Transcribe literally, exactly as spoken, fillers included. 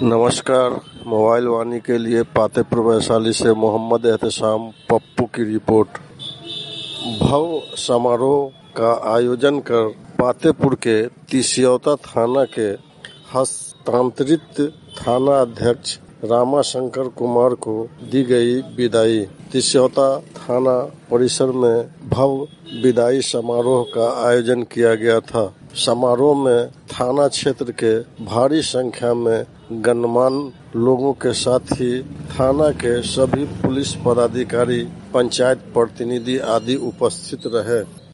नमस्कार। मोबाइल वाणी के लिए पातेपुर वैशाली से मोहम्मद एहतेशाम पप्पू की रिपोर्ट। भव्य समारोह का आयोजन कर पातेपुर के तिसियौता थाना के हस्तांतरित थाना अध्यक्ष रामाशंकर कुमार को दी गई विदाई। तिसियौता थाना परिसर में भव्य विदाई समारोह का आयोजन किया गया था। समारोह में थाना क्षेत्र के भारी संख्या में गणमान्य लोगों के साथ ही थाना के सभी पुलिस पदाधिकारी, पंचायत प्रतिनिधि आदि उपस्थित रहे।